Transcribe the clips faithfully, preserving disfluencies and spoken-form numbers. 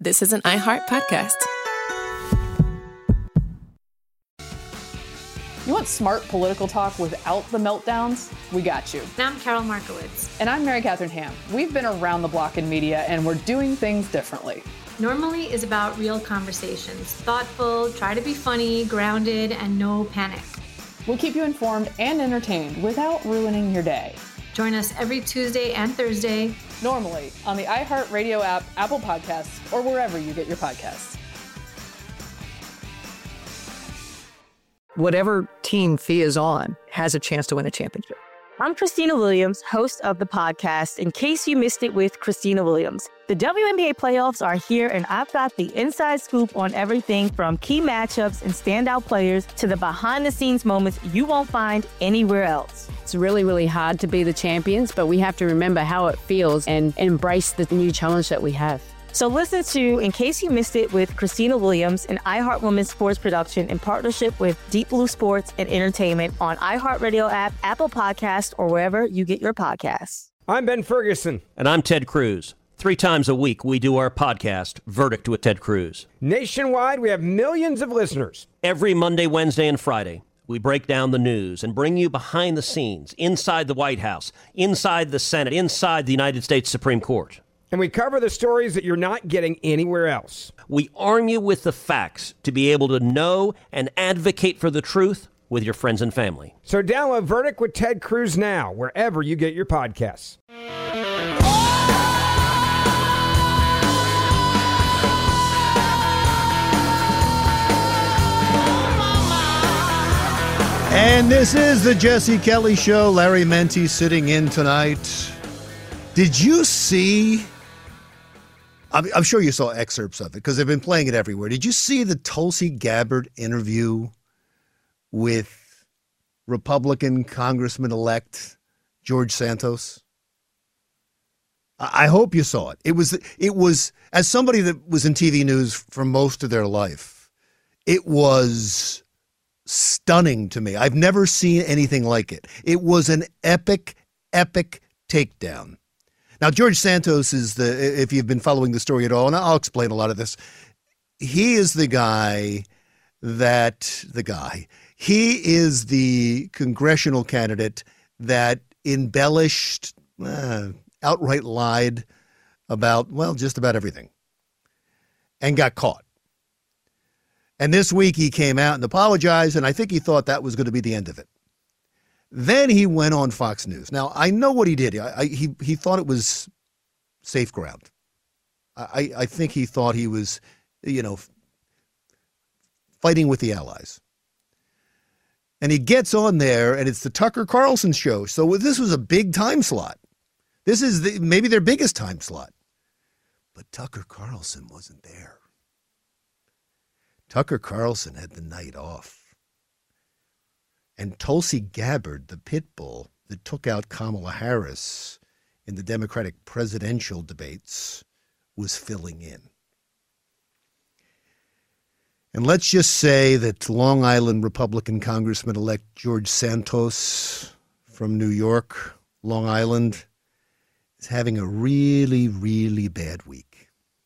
This is an iHeart podcast. You want smart political talk without the meltdowns? We got you. And I'm Carol Markowitz. And I'm Mary Catherine Ham. We've been around the block in media, and we're doing things differently. Normally is about real conversations. Thoughtful, try to be funny, grounded, and no panic. We'll keep you informed and entertained without ruining your day. Join us every Tuesday and Thursday. Normally on the iHeartRadio app, Apple Podcasts, or wherever you get your podcasts. Whatever team Fee is on has a chance to win a championship. I'm Christina Williams, host of the podcast, In Case You Missed It with Christina Williams. The W N B A playoffs are here, and I've got the inside scoop on everything from key matchups and standout players to the behind-the-scenes moments you won't find anywhere else. It's really, really hard to be the champions, but we have to remember how it feels and embrace the new challenge that we have. So listen to In Case You Missed It with Christina Williams, an iHeart Women's Sports production in partnership with Deep Blue Sports and Entertainment on iHeartRadio app, Apple Podcasts, or wherever you get your podcasts. I'm Ben Ferguson. And I'm Ted Cruz. Three times a week, we do our podcast, Verdict with Ted Cruz. Nationwide, we have millions of listeners. Every Monday, Wednesday, and Friday, we break down the news and bring you behind the scenes, inside the White House, inside the Senate, inside the United States Supreme Court. And we cover the stories that you're not getting anywhere else. We arm you with the facts to be able to know and advocate for the truth with your friends and family. So download Verdict with Ted Cruz now, wherever you get your podcasts. And this is the Jesse Kelly Show. Larry Menti sitting in tonight. Did you see... I'm, I'm sure you saw excerpts of it because they've been playing it everywhere. Did you see the Tulsi Gabbard interview with Republican Congressman-elect George Santos? I, I hope you saw it. It was, it was, as somebody that was in T V news for most of their life, it was stunning to me. I've never seen anything like it. It was an epic, epic takedown. Now, George Santos is the, if you've been following the story at all, and I'll explain a lot of this, he is the guy that, the guy, he is the congressional candidate that embellished, uh, outright lied about, well, just about everything, and got caught. And this week he came out and apologized, and I think he thought that was going to be the end of it. Then he went on Fox News. Now, I know what he did. I, I, he he thought it was safe ground. I, I think he thought he was, you know, fighting with the allies. And he gets on there, and it's the Tucker Carlson show. So this was a big time slot. This is the, maybe their biggest time slot. But Tucker Carlson wasn't there. Tucker Carlson had the night off. And Tulsi Gabbard, the pit bull that took out Kamala Harris in the Democratic presidential debates, was filling in. And let's just say that Long Island Republican Congressman-elect George Santos from New York, Long Island, is having a really, really bad week.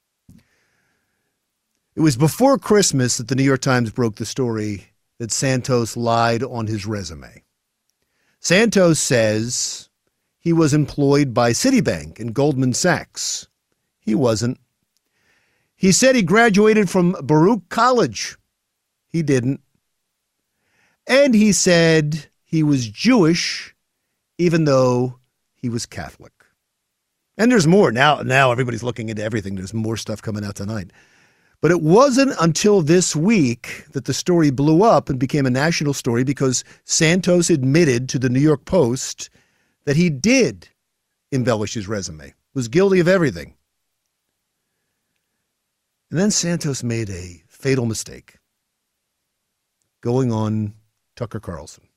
It was before Christmas that the New York Times broke the story that Santos lied on his resume. Santos says he was employed by Citibank and Goldman Sachs. He wasn't. He said he graduated from Baruch College. He didn't. And he said he was Jewish, even though he was Catholic. And there's more. Now, now everybody's looking into everything. There's more stuff coming out tonight. But it wasn't until this week that the story blew up and became a national story because Santos admitted to the New York Post that he did embellish his resume, was guilty of everything. And then Santos made a fatal mistake, going on Tucker Carlson,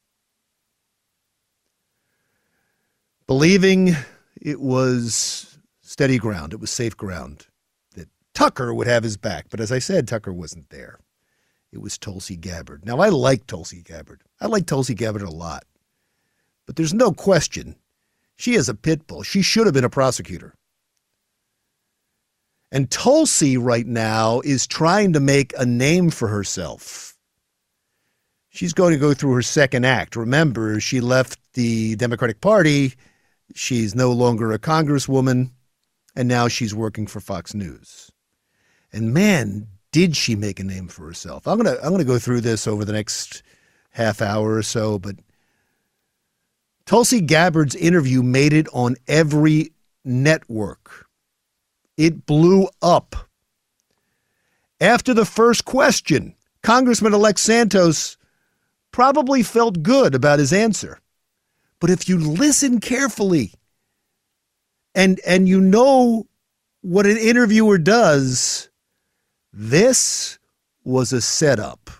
believing it was steady ground, it was safe ground, that Tucker would have his back. But as I said, Tucker wasn't there. It was Tulsi Gabbard. Now, I like Tulsi Gabbard. I like Tulsi Gabbard a lot. But there's no question, she is a pit bull. She should have been a prosecutor. And Tulsi right now is trying to make a name for herself. She's going to go through her second act. Remember, she left the Democratic Party. She's no longer a congresswoman, and now she's working for Fox News. And man, did she make a name for herself. I'm going to I'm going to go through this over the next half hour or so, but Tulsi Gabbard's interview made it on every network. It blew up. After the first question, Congressman-elect Santos probably felt good about his answer. But if you listen carefully and and you know what an interviewer does, this was a setup.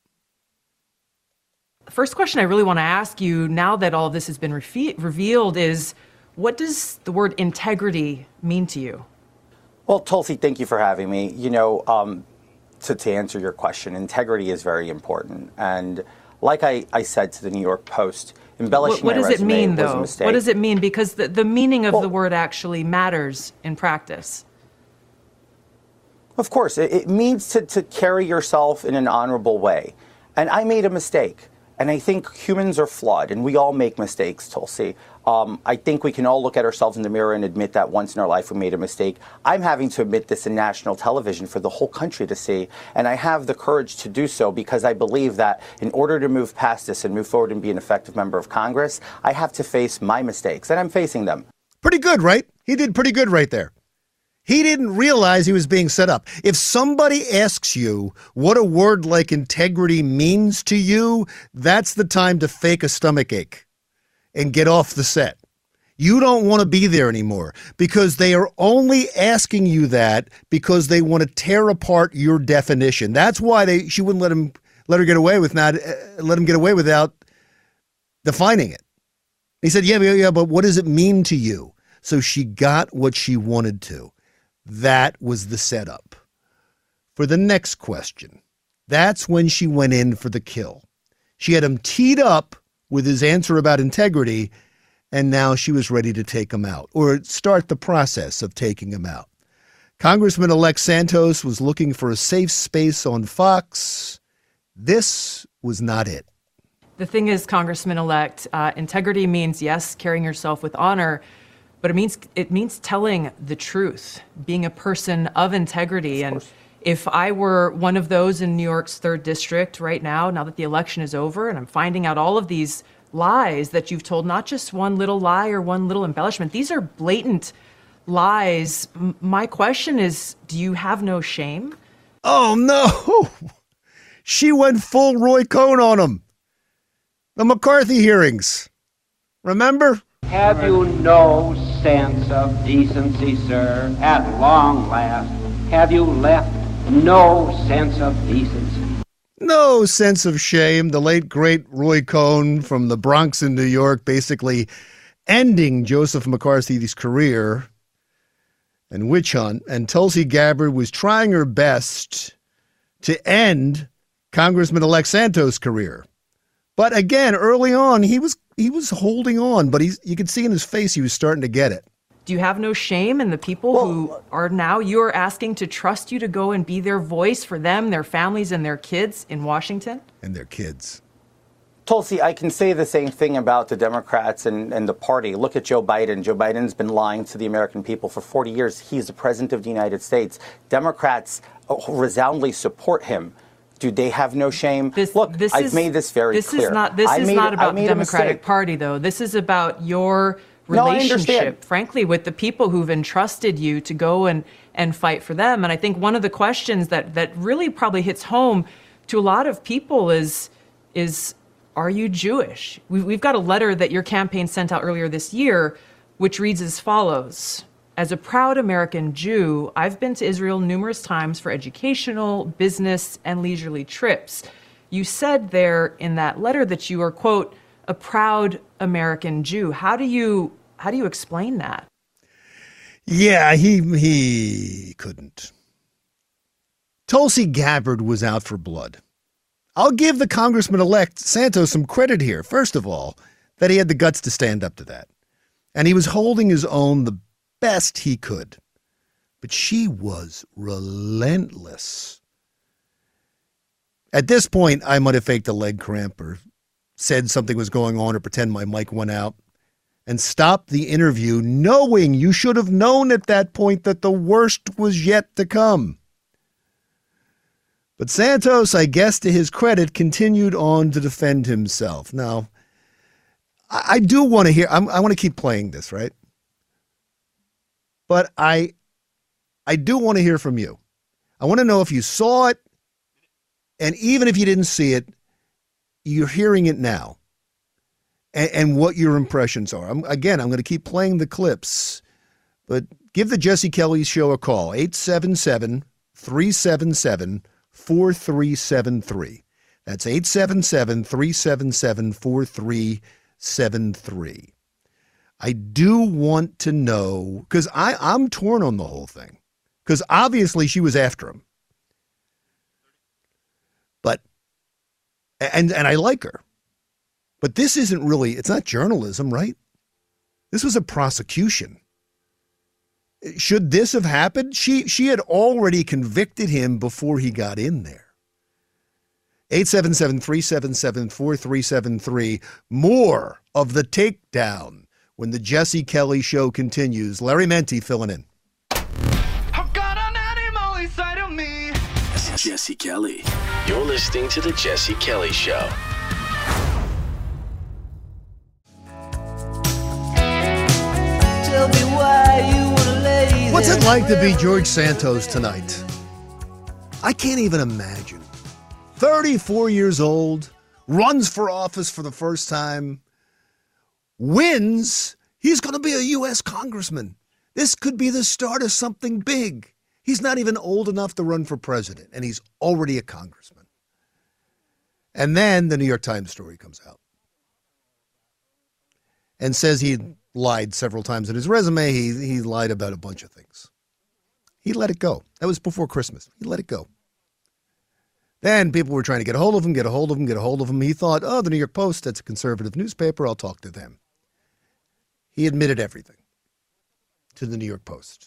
The first question I really want to ask you, now that all of this has been refe- revealed, is what does the word integrity mean to you? Well, Tulsi, thank you for having me. You know, um, to, to answer your question, integrity is very important. And like I, I said to the New York Post, embellishing what, what my does it resume mean, was though? a mistake. What does it mean? Because the, the meaning of well, the word actually matters in practice. Of course, it, it means to, to carry yourself in an honorable way. And I made a mistake. And I think humans are flawed, and we all make mistakes, Tulsi. Um, I think we can all look at ourselves in the mirror and admit that once in our life we made a mistake. I'm having to admit this in national television for the whole country to see, and I have the courage to do so because I believe that in order to move past this and move forward and be an effective member of Congress, I have to face my mistakes, and I'm facing them. Pretty good, right? He did pretty good right there. He didn't realize he was being set up. If somebody asks you what a word like integrity means to you, that's the time to fake a stomachache and get off the set. You don't want to be there anymore because they are only asking you that because they want to tear apart your definition. That's why they she wouldn't let him let her get away with not uh, let him get away without defining it. He said, "Yeah, yeah, yeah, but what does it mean to you?" So she got what she wanted to. That was the setup. For the next question, that's when she went in for the kill. She had him teed up with his answer about integrity, and now she was ready to take him out, or start the process of taking him out. Congressman-elect Santos was looking for a safe space on Fox. This was not it. The thing is, Congressman-elect, uh, integrity means, yes, carrying yourself with honor, but it means it means telling the truth, being a person of integrity. Of and if I were one of those in New York's third district right now, now that the election is over, and I'm finding out all of these lies that you've told, not just one little lie or one little embellishment, these are blatant lies. M- my question is, do you have no shame? Oh, no. She went full Roy Cohn on him. The McCarthy hearings. Remember? Have you no sense of decency, sir? At long last, have you left no sense of decency? No sense of shame. The late, great Roy Cohn from the Bronx in New York basically ending Joseph McCarthy's career and witch hunt. And Tulsi Gabbard was trying her best to end Congressman-elect Santos' career. But again, early on, he was he was holding on, but he's you could see in his face he was starting to get it. Do you have no shame in the people well, who are now you're asking to trust you to go and be their voice for them, their families, and their kids in Washington? And their kids. Tulsi, I can say the same thing about the Democrats and, and the party. Look at Joe Biden. Joe Biden's been lying to the American people for forty years. He's the president of the United States. Democrats resoundingly support him. Do they have no shame? This, Look, this I've is, made this very this clear. Is not, this I is made, not about the Democratic mistake. Party, though. This is about your No, relationship, frankly, with the people who've entrusted you to go and, and fight for them. And I think one of the questions that, that really probably hits home to a lot of people is, is are you Jewish? We've, we've got a letter that your campaign sent out earlier this year, which reads as follows. As a proud American Jew, I've been to Israel numerous times for educational, business, and leisurely trips. You said there in that letter that you are, quote, a proud American Jew. How do you how do you explain that? Yeah, he he couldn't. Tulsi Gabbard was out for blood. I'll give the Congressman-elect Santos some credit here. First of all, that he had the guts to stand up to that. And he was holding his own the best he could. But she was relentless. At this point, I might have faked a leg cramp or said something was going on or pretend my mic went out and stopped the interview knowing you should have known at that point that the worst was yet to come. But Santos, I guess to his credit, continued on to defend himself. Now, I, I do want to hear, I'm, I want to keep playing this, right? But I, I do want to hear from you. I want to know if you saw it, and even if you didn't see it, you're hearing it now, and, and what your impressions are. I'm, again, I'm going to keep playing the clips, but give the Jesse Kelly Show a call, eight seven seven, three seven seven, four three seven three. That's eight seven seven, three seven seven, four three seven three. I do want to know, because I'm torn on the whole thing, because obviously she was after him. But And and I like her. But this isn't really, it's not journalism, right? This was a prosecution. Should this have happened? She she had already convicted him before he got in there. eight seven seven, three seven seven, four three seven three. More of the takedown when the Jesse Kelly Show continues. Larry Menti filling in. Jesse Kelly. You're listening to the Jesse Kelly Show. Tell me why you wanna lay What's it like to be George Santos tonight? I can't even imagine. thirty-four years old, runs for office for the first time, wins. He's going to be a U S congressman. This could be the start of something big. He's not even old enough to run for president, and he's already a congressman. And then the New York Times story comes out and says he lied several times in his resume. He, he lied about a bunch of things. He let it go. That was before Christmas. He let it go. Then people were trying to get a hold of him, get a hold of him, get a hold of him. He thought, oh, the New York Post, that's a conservative newspaper. I'll talk to them. He admitted everything to the New York Post.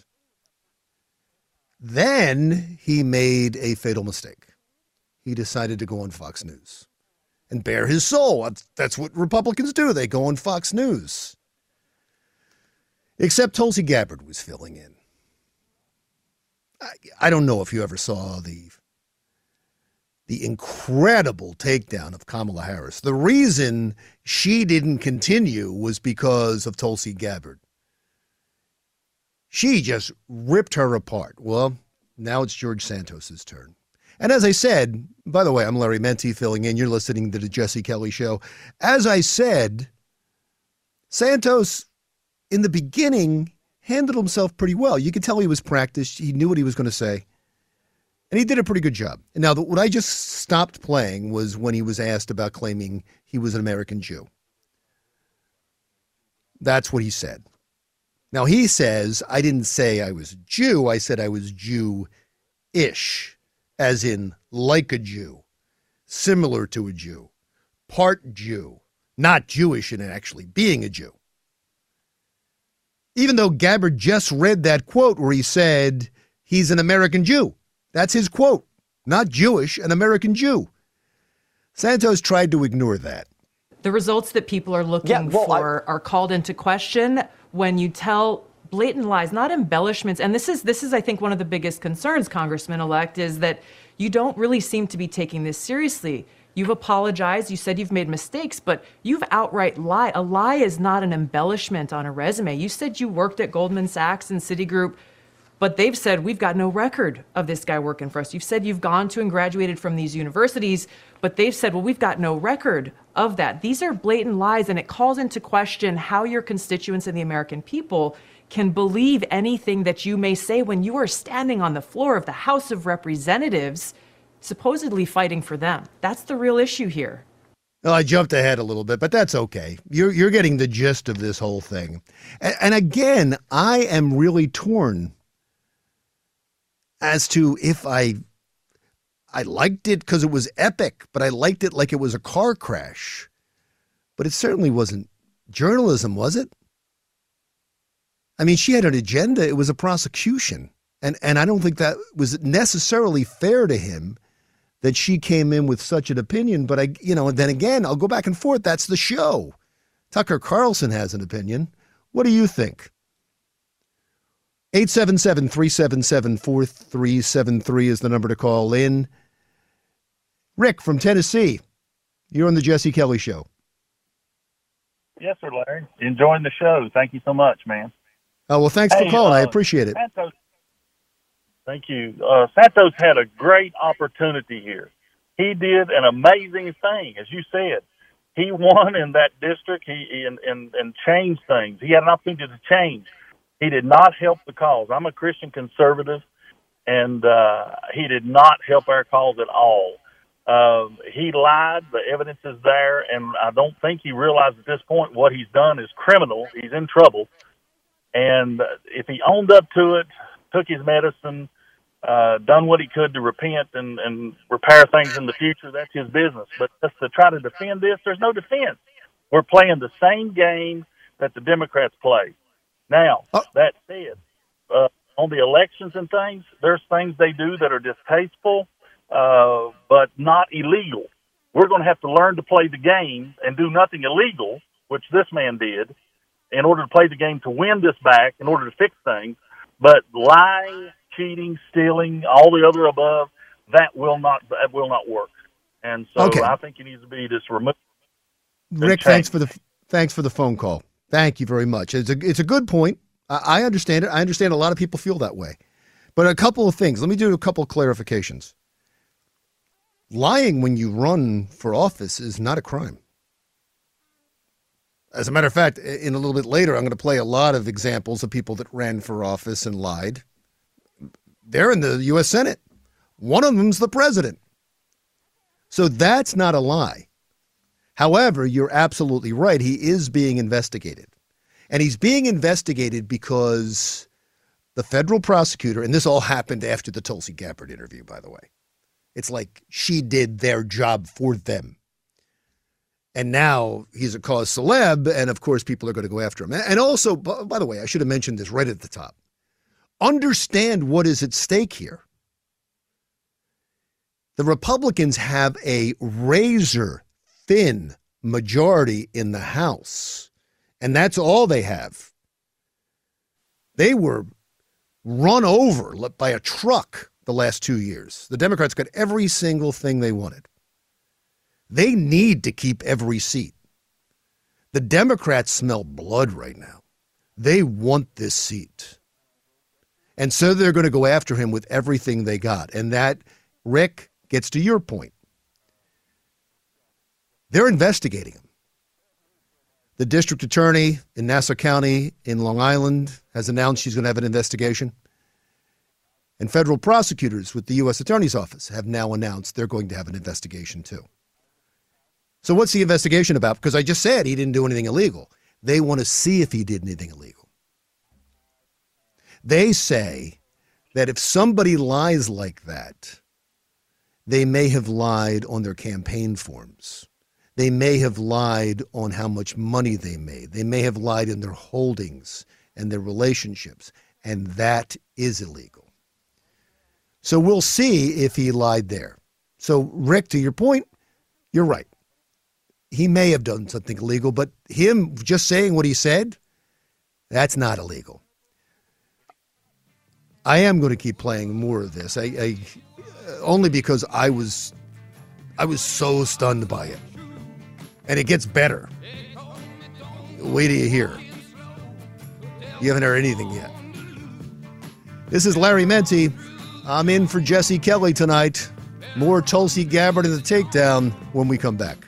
Then he made a fatal mistake. He decided to go on Fox News and bare his soul. That's what Republicans do. They go on Fox News. Except Tulsi Gabbard was filling in. I, I don't know if you ever saw the, the incredible takedown of Kamala Harris. The reason she didn't continue was because of Tulsi Gabbard. She just ripped her apart. Well, now it's George Santos's turn. And as I said, by the way, I'm Larry Menti filling in. You're listening to the Jesse Kelly Show. As I said, Santos, in the beginning, handled himself pretty well. You could tell he was practiced. He knew what he was going to say. And he did a pretty good job. And now, what I just stopped playing was when he was asked about claiming he was an American Jew. That's what he said. Now, he says, I didn't say I was Jew. I said I was Jew-ish, as in like a Jew, similar to a Jew, part Jew, not Jewish in actually being a Jew. Even though Gabbard just read that quote where he said he's an American Jew. That's his quote, not Jewish, an American Jew. Santos tried to ignore that. The results that people are looking Yeah, well, for I- are called into question when you tell blatant lies, not embellishments. And this is, this is, I think, one of the biggest concerns, Congressman-elect, is that you don't really seem to be taking this seriously. You've apologized. You said you've made mistakes, but you've outright lied. A lie is not an embellishment on a resume. You said you worked at Goldman Sachs and Citigroup, but they've said, we've got no record of this guy working for us. You've said you've gone to and graduated from these universities, but they've said, well, we've got no record of that. These are blatant lies, and it calls into question how your constituents and the American people can believe anything that you may say when you are standing on the floor of the House of Representatives, supposedly fighting for them. That's the real issue here. Well, I jumped ahead a little bit, but that's okay. You're you're getting the gist of this whole thing. And, and again, I am really torn as to if I I liked it because it was epic, but I liked it like it was a car crash. But it certainly wasn't journalism, was it? I mean, she had an agenda. It was a prosecution. And and I don't think that was necessarily fair to him that she came in with such an opinion. But I, you know, and then again, I'll go back and forth. That's the show. Tucker Carlson has an opinion. What do you think? eight seven seven, three seven seven, four three seven three is the number to call in. Rick from Tennessee, you're on the Jesse Kelly Show. Yes, sir, Larry. Enjoying the show. Thank you so much, man. Oh, well, thanks hey, for calling. Uh, I appreciate it. Santos, thank you. Uh, Santos had a great opportunity here. He did an amazing thing, as you said. He won in that district he and, and, and changed things. He had an opportunity to change. He did not help the cause. I'm a Christian conservative, and uh, he did not help our cause at all. Um, he lied. The evidence is there, and I don't think he realized at this point what he's done is criminal. He's in trouble. And if he owned up to it, took his medicine, uh, done what he could to repent and, and repair things in the future, that's his business. But just to try to defend this, there's no defense. We're playing the same game that the Democrats play. Now, oh. that said, uh, on the elections and things, there's things they do that are distasteful, uh, but not illegal. We're going to have to learn to play the game and do nothing illegal, which this man did, in order to play the game to win this back, in order to fix things. But lying, cheating, stealing, all the other above, that will not that will not work. And so okay. I think it needs to be just removed. Rick, thanks for the thanks for the phone call. Thank you very much. It's a it's a good point. I, I understand it. I understand a lot of people feel that way. But a couple of things. Let me do a couple of clarifications. Lying when you run for office is not a crime. As a matter of fact, in a little bit later, I'm going to play a lot of examples of people that ran for office and lied. They're in the U S Senate. One of them's the president. So that's not a lie. However, you're absolutely right. He is being investigated. And he's being investigated because the federal prosecutor, and this all happened after the Tulsi Gabbard interview, by the way. It's like she did their job for them. And now he's a cause celeb, and of course people are going to go after him. And also, by the way, I should have mentioned this right at the top. Understand what is at stake here. The Republicans have a razor-thin majority in the House, and that's all they have. They were run over by a truck the last two years. The Democrats got every single thing they wanted. They need to keep every seat. The Democrats smell blood right now. They want this seat. And so they're going to go after him with everything they got. And that, Rick, gets to your point. They're investigating him. The district attorney in Nassau County in Long Island has announced she's going to have an investigation. And federal prosecutors with the U S Attorney's Office have now announced they're going to have an investigation too. So what's the investigation about? Because I just said he didn't do anything illegal. They want to see if he did anything illegal. They say that if somebody lies like that, they may have lied on their campaign forms. They may have lied on how much money they made. They may have lied in their holdings and their relationships, and that is illegal. So we'll see if he lied there. So, Rick, to your point, you're right. He may have done something illegal, but him just saying what he said, that's not illegal. I am going to keep playing more of this. I, I only because I was I was so stunned by it. And it gets better. Wait till you hear. You haven't heard anything yet. This is Larry Menti. I'm in for Jesse Kelly tonight. More Tulsi Gabbard and the Takedown when we come back.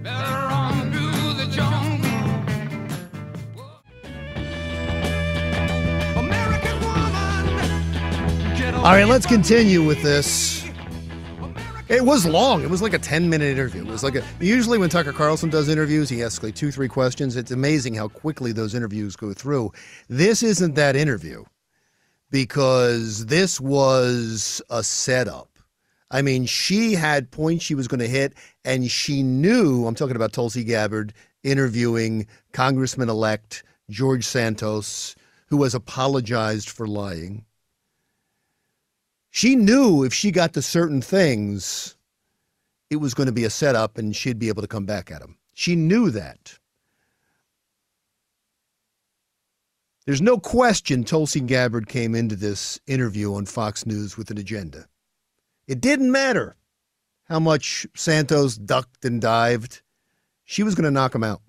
All right, let's continue with this. It was long. It was like a ten-minute interview. It was like a, usually when Tucker Carlson does interviews, he asks like two, three questions. It's amazing how quickly those interviews go through. This isn't that interview because this was a setup. I mean, she had points she was going to hit, and she knew, I'm talking about Tulsi Gabbard, interviewing Congressman-elect George Santos, who has apologized for lying. She knew if she got to certain things, it was going to be a setup and she'd be able to come back at him. She knew that. There's no question Tulsi Gabbard came into this interview on Fox News with an agenda. It didn't matter how much Santos ducked and dived. She was going to knock him out.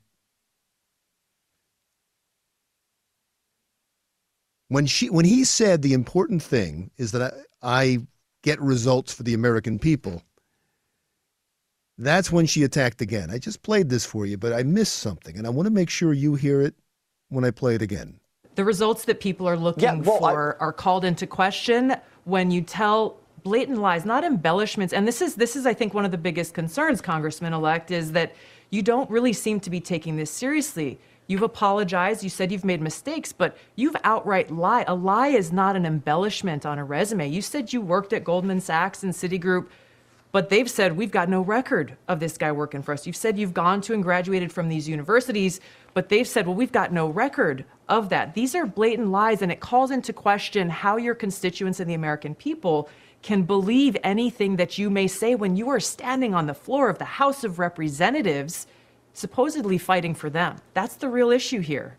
When she, when he said the important thing is that I, I get results for the American people, that's when she attacked again. I just played this for you, but I missed something, and I want to make sure you hear it when I play it again. The results that people are looking Yeah, well, for are called into question when you tell blatant lies, not embellishments. And this is, this is, I think, one of the biggest concerns, Congressman-elect, is that you don't really seem to be taking this seriously. You've apologized. You said you've made mistakes, but you've outright lied. A lie is not an embellishment on a resume. You said you worked at Goldman Sachs and Citigroup, but they've said, we've got no record of this guy working for us. You've said you've gone to and graduated from these universities, but they've said, well, we've got no record of that. These are blatant lies, and it calls into question how your constituents and the American people can believe anything that you may say when you are standing on the floor of the House of Representatives, supposedly fighting for them. That's the real issue here.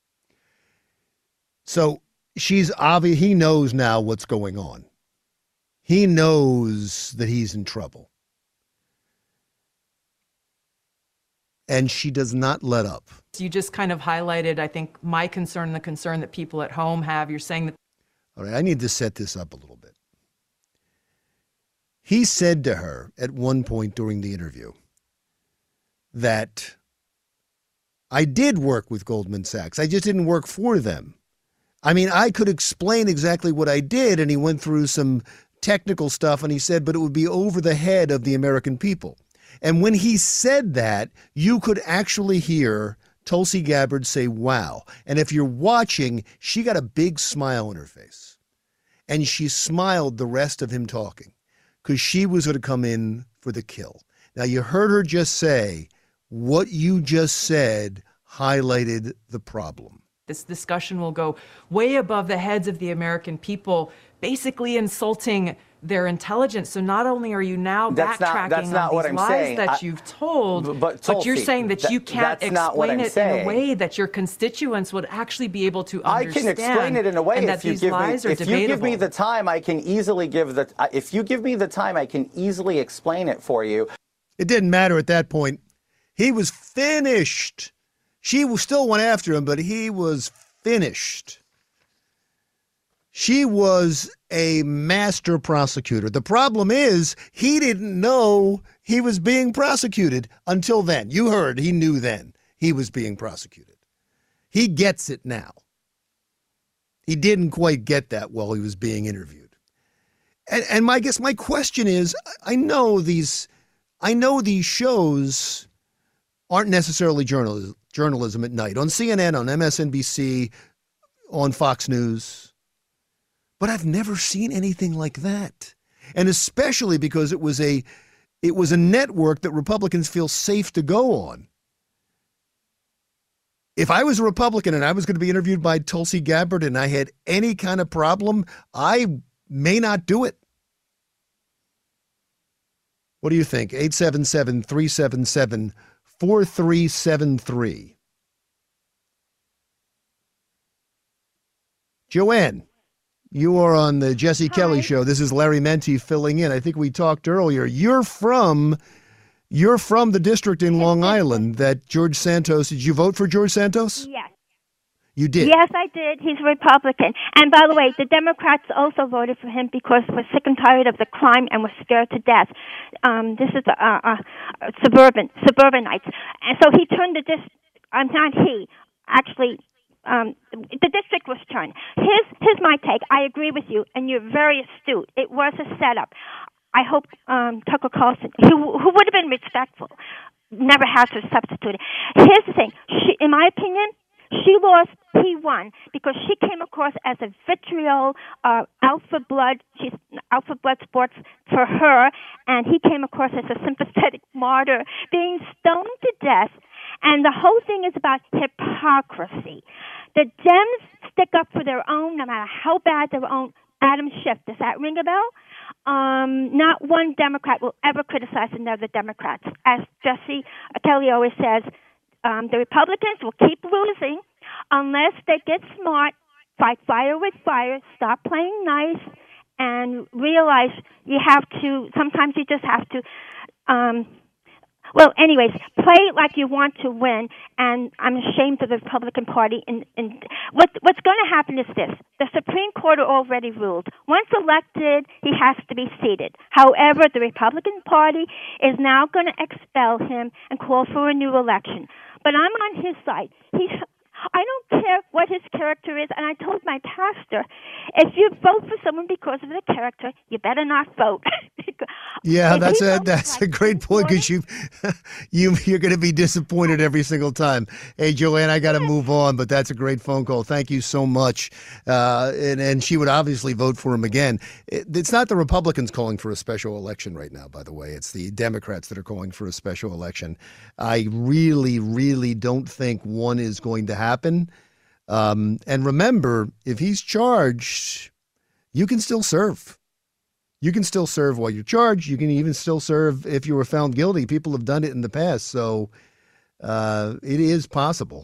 So she's obvious. He knows now what's going on. He knows that he's in trouble. And she does not let up. You just kind of highlighted, I think, my concern and the concern that people at home have. You're saying that. All right, I need to set this up a little bit. He said to her at one point during the interview that I did work with Goldman Sachs. I just didn't work for them. I mean, I could explain exactly what I did, and he went through some technical stuff, and he said, but it would be over the head of the American people. And when he said that, you could actually hear Tulsi Gabbard say, wow. And if you're watching, she got a big smile on her face. And she smiled the rest of him talking because she was going to come in for the kill. Now, you heard her just say, what you just said highlighted the problem. This discussion will go way above the heads of the American people, basically insulting their intelligence. So not only are you now That's not- backtracking that's not on what these I'm lies saying. that I- you've told, But, but, Tulsi, you're saying that that- you can't that's not what explain I'm it saying. in a way that your constituents would actually be able to I understand. can explain it in a way and if that you these give me lies are if you debatable. give me the time. I can easily give the if you give me the time. I can easily explain it for you. It didn't matter at that point. He was finished. She still went after him, but he was finished. She was a master prosecutor. The problem is he didn't know he was being prosecuted until then. You heard he knew then he was being prosecuted. He gets it now. He didn't quite get that while he was being interviewed. And, and my I guess my question is, I know these, I know these shows aren't necessarily journalism, journalism at night on C N N, on M S N B C, on Fox News. But I've never seen anything like that. And especially because it was a it was a network that Republicans feel safe to go on. If I was a Republican and I was going to be interviewed by Tulsi Gabbard and I had any kind of problem, I may not do it. What do you think? eight seven seven, three seven seven, four three seven three. Joanne, you are on the Jesse Kelly Show. This is Larry Menti filling in. I think we talked earlier. You're from, you're from the district in Long Island that George Santos. Did you vote for George Santos? Yes. You did? Yes, I did. He's a Republican. And by the way, the Democrats also voted for him because we're sick and tired of the crime and we're scared to death. Um, this is uh, uh, suburban suburbanites. And so he turned the dis- I'm not he. Actually, Um, the district was turned. Here's, here's my take. I agree with you, and you're very astute. It was a setup. I hope um, Tucker Carlson, who, who would have been respectful, never had to substitute it. Here's the thing. She, in my opinion, she lost, he won, because she came across as a vitriol, uh, alpha blood, she's alpha blood sports for her, and he came across as a sympathetic martyr, being stoned to death. And the whole thing is about hypocrisy. The Dems stick up for their own, no matter how bad their own Adam Schiff. Does that ring a bell? Um, not one Democrat will ever criticize another Democrat. As Jesse Kelly always says, um, the Republicans will keep losing unless they get smart, fight fire with fire, stop playing nice, and realize you have to, sometimes you just have to, um, well, anyways, play like you want to win, and I'm ashamed of the Republican Party. In, in, what, what's going to happen is this. The Supreme Court already ruled. Once elected, he has to be seated. However, the Republican Party is now going to expel him and call for a new election. But I'm on his side. He's... I don't care what his character is, and I told my pastor, if you vote for someone because of their character, you better not vote. Yeah, If that's he a votes that's like a great point because you you you're going to be disappointed every single time. Hey, Joanne, I got to move on, but that's a great phone call. Thank you so much. Uh, and and she would obviously vote for him again. It, it's not the Republicans calling for a special election right now, by the way. It's the Democrats that are calling for a special election. I really, really don't think one is going to happen. Um, and remember, if he's charged, you can still serve. You can still serve while you're charged. You can even still serve if you were found guilty. People have done it in the past, so uh, it is possible.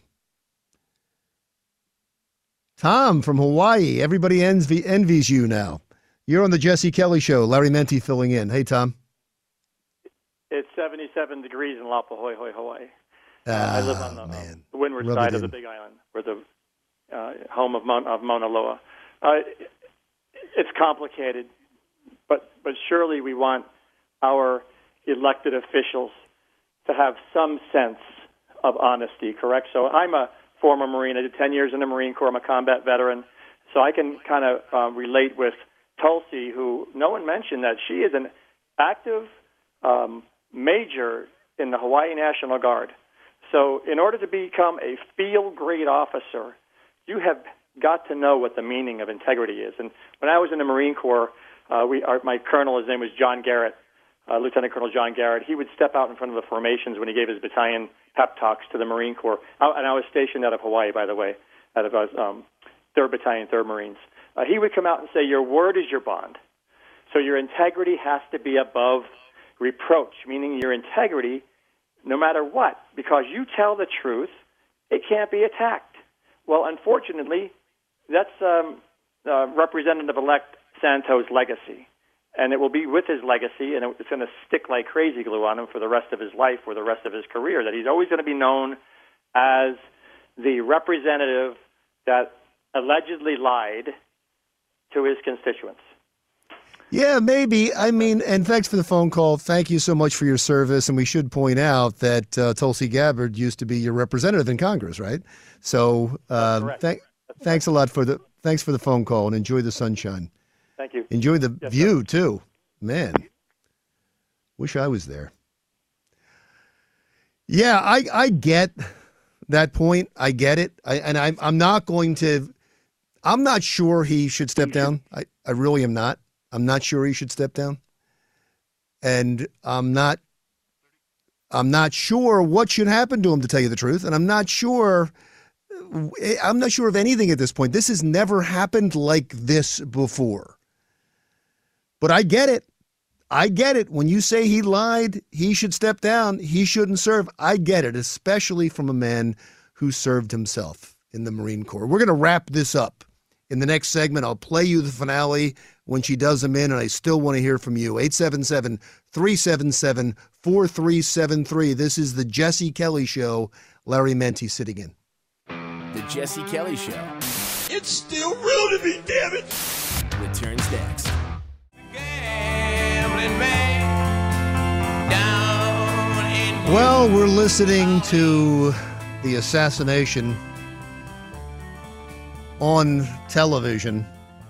Tom from Hawaii. Everybody envy, envies you now. You're on the Jesse Kelly Show. Larry Menti filling in. Hey, Tom. It's seventy-seven degrees in Lapahoi, Hawaii. Uh, ah, I live on the, man. the windward Rub side it of the in. Big Island, where the uh, home of, Mon- of Mauna Loa. Uh, it's complicated, but but surely we want our elected officials to have some sense of honesty, correct? So I'm a former Marine. I did ten years in the Marine Corps. I'm a combat veteran. So I can kind of uh, relate with Tulsi, who no one mentioned that she is an active um, major in the Hawaii National Guard. So in order to become a field-grade officer, you have got to know what the meaning of integrity is. And when I was in the Marine Corps, uh, we, our, my colonel, his name was John Garrett, uh, Lieutenant Colonel John Garrett. He would step out in front of the formations when he gave his battalion pep talks to the Marine Corps. I, and I was stationed out of Hawaii, by the way, out of um, third Battalion, third Marines. Uh, he would come out and say, your word is your bond. So your integrity has to be above reproach, meaning your integrity no matter what, because you tell the truth, it can't be attacked. Well, unfortunately, that's um, uh, Representative-elect Santos' legacy, and it will be with his legacy, and it's going to stick like crazy glue on him for the rest of his life or the rest of his career, that he's always going to be known as the representative that allegedly lied to his constituents. Yeah, maybe. I mean, and thanks for the phone call. Thank you so much for your service. And we should point out that uh, Tulsi Gabbard used to be your representative in Congress, right? So uh, th- thanks a lot for the thanks for the phone call, and enjoy the sunshine. Thank you. Enjoy the Yes, view sir. too. Man, wish I was there. Yeah, I I get that point. I get it. I, and I'm I'm not going to. I'm not sure he should step down. I, I really am not. I'm not sure he should step down. And I'm not I'm not sure what should happen to him, to tell you the truth. And I'm not sure I'm not sure of anything at this point. This has never happened like this before. But I get it. I get it. When you say he lied, he should step down. He shouldn't serve. I get it, especially from a man who served himself in the Marine Corps. We're going to wrap this up. In the next segment, I'll play you the finale when she does them in, and I still want to hear from you. eight seven seven, three seven seven, four three seven three. This is the Jesse Kelly Show. Larry Menti sitting in. The Jesse Kelly Show It's still real to me, damn it! returns next. Gambling man down in Well, we're listening to the assassination on television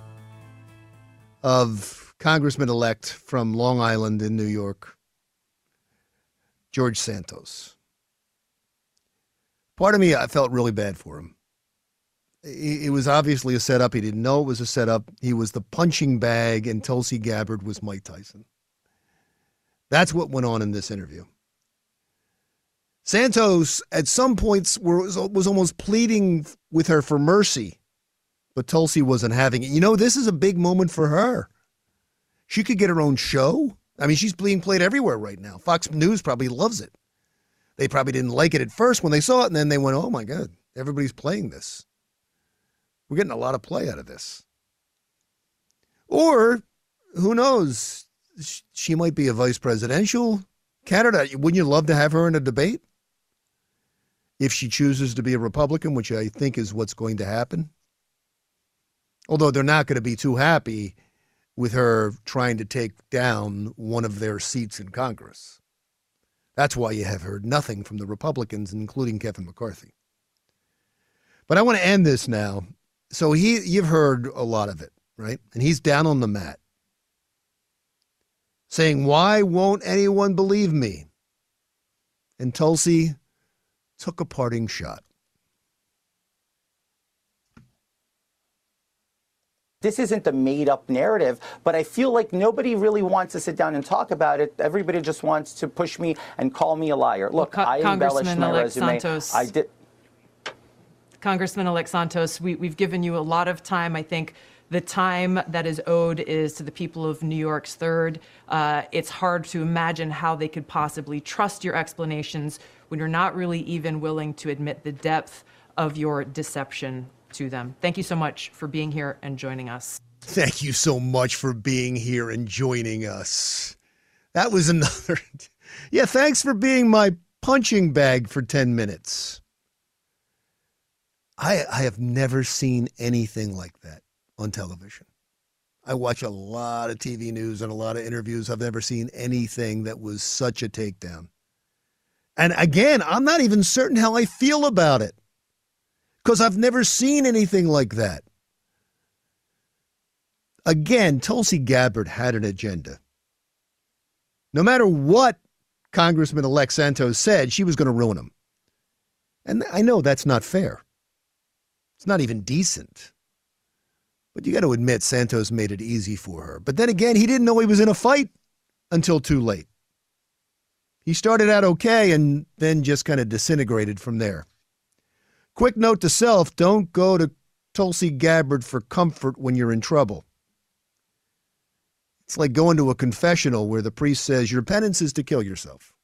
of Congressman-elect from Long Island in New York, George Santos. Part of me, I felt really bad for him. It was obviously a setup. He didn't know it was a setup. He was the punching bag, and Tulsi Gabbard was Mike Tyson. That's what went on in this interview. Santos, at some points, was, was almost pleading with her for mercy but Tulsi wasn't having it. You know, this is a big moment for her. She could get her own show. I mean, she's being played everywhere right now. Fox News probably loves it. They probably didn't like it at first when they saw it, and then they went, oh, my God, everybody's playing this. We're getting a lot of play out of this. Or, who knows, she might be a vice presidential candidate. Wouldn't you love to have her in a debate? If she chooses to be a Republican, which I think is what's going to happen. Although they're not going to be too happy with her trying to take down one of their seats in Congress. That's why you have heard nothing from the Republicans, including Kevin McCarthy. But I want to end this now. So he, you've heard a lot of it, right? And he's down on the mat saying, why won't anyone believe me? And Tulsi took a parting shot. This isn't a made-up narrative, but I feel like nobody really wants to sit down and talk about it. Everybody just wants to push me and call me a liar. Look, well, Co- I embellished my resume. Santos, I did. Congressman-elect Santos, we, we've given you a lot of time. I think the time that is owed is to the people of New York's third. Uh, it's hard to imagine how they could possibly trust your explanations when you're not really even willing to admit the depth of your deception to them. Thank you so much for being here and joining us. Thank you so much for being here and joining us. That was another. Yeah, thanks for being my punching bag for ten minutes. I, I have never seen anything like that on television. I watch a lot of T V news and a lot of interviews. I've never seen anything that was such a takedown. And again, I'm not even certain how I feel about it, because I've never seen anything like that. Again, Tulsi Gabbard had an agenda. No matter what Congressman-elect Santos said, she was going to ruin him. And I know that's not fair. It's not even decent. But you got to admit, Santos made it easy for her. But then again, he didn't know he was in a fight until too late. He started out okay and then just kind of disintegrated from there. Quick note to self, don't go to Tulsi Gabbard for comfort when you're in trouble. It's like going to a confessional where the priest says your penance is to kill yourself.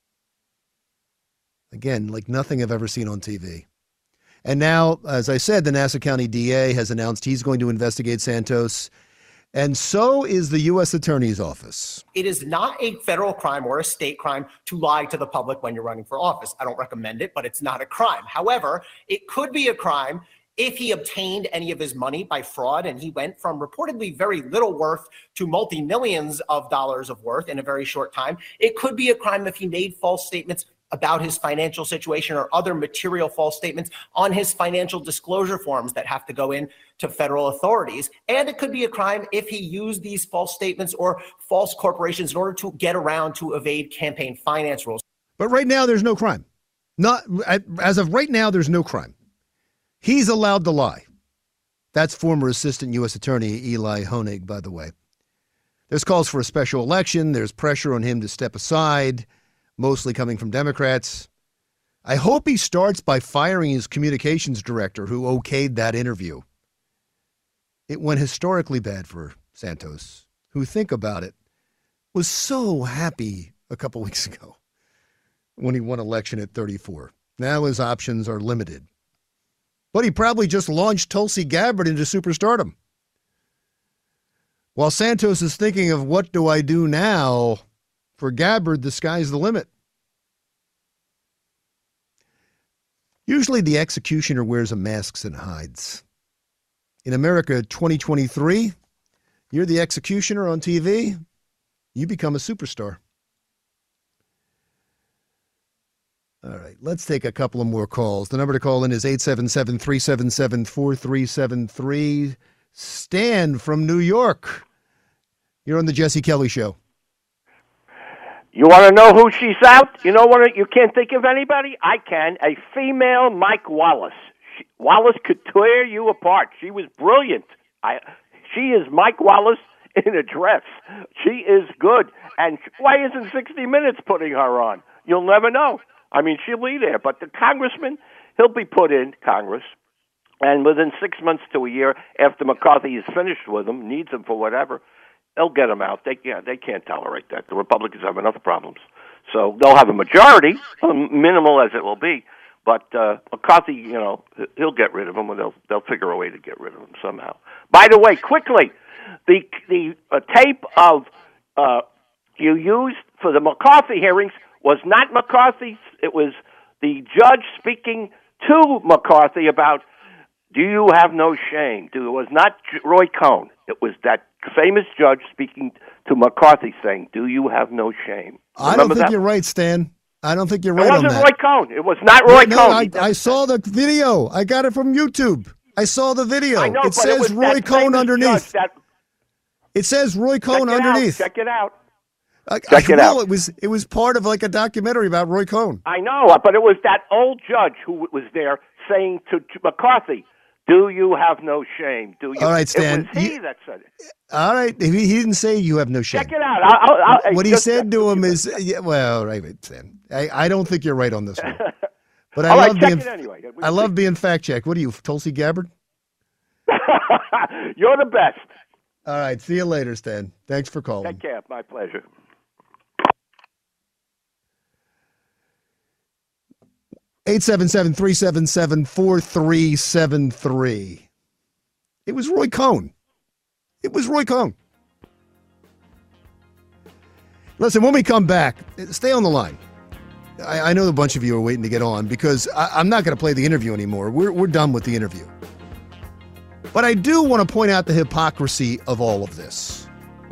Again, like nothing I've ever seen on T V. And now, as I said, the Nassau County D A has announced he's going to investigate Santos, and so is the U S Attorney's Office. It is not a federal crime or a state crime to lie to the public when you're running for office. I don't recommend it, but it's not a crime. However, it could be a crime if he obtained any of his money by fraud and he went from reportedly very little worth to multi-millions of dollars of worth in a very short time. It could be a crime if he made false statements about his financial situation or other material false statements on his financial disclosure forms that have to go in to federal authorities. And it could be a crime if he used these false statements or false corporations in order to get around to evade campaign finance rules. But right now, there's no crime. Not as of right now, there's no crime. He's allowed to lie. That's former Assistant U S Attorney Eli Honig, by the way. There's calls for a special election. There's pressure on him to step aside, mostly coming from Democrats. I hope he starts by firing his communications director who okayed that interview. It went historically bad for Santos, who, think about it, was so happy a couple weeks ago when he won election at thirty-four. Now his options are limited. But he probably just launched Tulsi Gabbard into superstardom. While Santos is thinking of what do I do now, for Gabbard, the sky's the limit. Usually the executioner wears a mask and hides. In America twenty twenty-three, you're the executioner on T V, you become a superstar. All right, let's take a couple of more calls. The number to call in is eight seven seven, three seven seven, four three seven three. Stan from New York. You're on the Jesse Kelly Show. You want to know who she's out? You know what? You can't think of anybody? I can. A female Mike Wallace. She, Wallace could tear you apart. She was brilliant. I, she is Mike Wallace in a dress. She is good. And why isn't sixty minutes putting her on? You'll never know. I mean, she'll be there. But the congressman, he'll be put in Congress And within six months to a year, after McCarthy is finished with them, needs them for whatever, they'll get them out. They yeah, they can't tolerate that. The Republicans have enough problems. So they'll have a majority, minimal as it will be. But uh, McCarthy, you know, he'll get rid of them, or they'll they'll figure a way to get rid of them somehow. By the way, quickly, the the uh, tape of uh, you used for the McCarthy hearings was not McCarthy. It was the judge speaking to McCarthy about, do you have no shame? It was not Roy Cohn. It was that famous judge speaking to McCarthy saying, do you have no shame? Remember I don't think that? You're right, Stan. I don't think you're right it on that. It wasn't Roy Cohn. It was not Roy no, Cohn. No, I, I saw the video. I got it from YouTube. I saw the video. I know, it but says it was Roy that Cohn underneath. That... It says Roy Cohn Check it underneath. Out. Check it out. I, Check I, it well, out. It was it was part of like a documentary about Roy Cohn. I know, but it was that old judge who was there saying to, to McCarthy, do you have no shame? Do you? All right, Stan. It was he you, that said it. All right. He, he didn't say you have no shame. Check it out. I'll, I'll, I'll, what he just, said to him is, yeah, well, right, Stan. I, I don't think you're right on this one. But I All love right, check being it anyway. I love being fact checked. What are you, Tulsi Gabbard? You're the best. All right. See you later, Stan. Thanks for calling. Take care. My pleasure. eight seven seven, three seven seven, four three seven three. It was Roy Cohn. It was Roy Cohn. Listen, when we come back, stay on the line. I, I know a bunch of you are waiting to get on because I, I'm not going to play the interview anymore. We're, we're done with the interview. But I do want to point out the hypocrisy of all of this.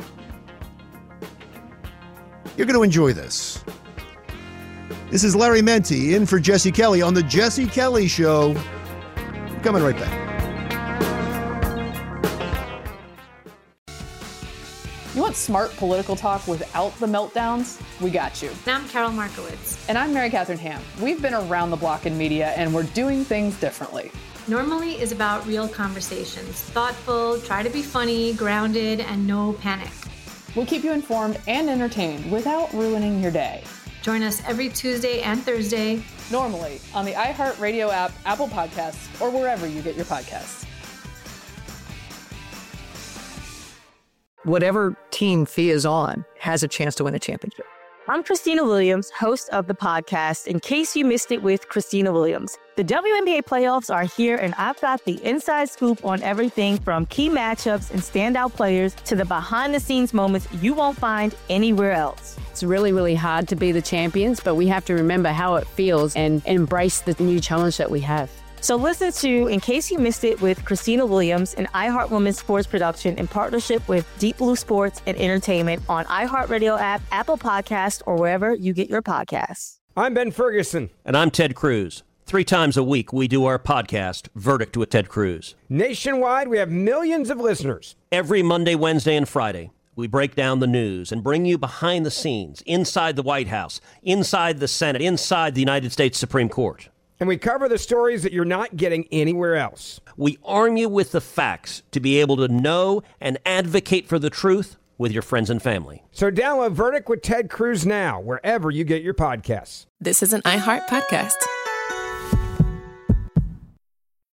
You're going to enjoy this. This is Larry Menti in for Jesse Kelly on The Jesse Kelly Show. Coming right back. You want smart political talk without the meltdowns? We got you. And I'm Carol Markowitz. And I'm Mary Catherine Ham. We've been around the block in media, and we're doing things differently. Normally is about real conversations. Thoughtful, try to be funny, grounded, and no panic. We'll keep you informed and entertained without ruining your day. Join us every Tuesday and Thursday. Normally on the iHeartRadio app, Apple Podcasts, or wherever you get your podcasts. Whatever team Thea is on has a chance to win a championship. I'm Christina Williams, host of the podcast, In Case You Missed It with Christina Williams. The W N B A playoffs are here, and I've got the inside scoop on everything from key matchups and standout players to the behind-the-scenes moments you won't find anywhere else. It's really, really hard to be the champions, but we have to remember how it feels and embrace the new challenge that we have. So listen to In Case You Missed It with Christina Williams, an iHeart Women's Sports production in partnership with Deep Blue Sports and Entertainment on iHeartRadio app, Apple Podcasts, or wherever you get your podcasts. I'm Ben Ferguson. And I'm Ted Cruz. Three times a week, we do our podcast, Verdict with Ted Cruz. Nationwide, we have millions of listeners. Every Monday, Wednesday, and Friday, we break down the news and bring you behind the scenes, inside the White House, inside the Senate, inside the United States Supreme Court. And we cover the stories that you're not getting anywhere else. We arm you with the facts to be able to know and advocate for the truth with your friends and family. So download Verdict with Ted Cruz now, wherever you get your podcasts. This is an iHeart podcast.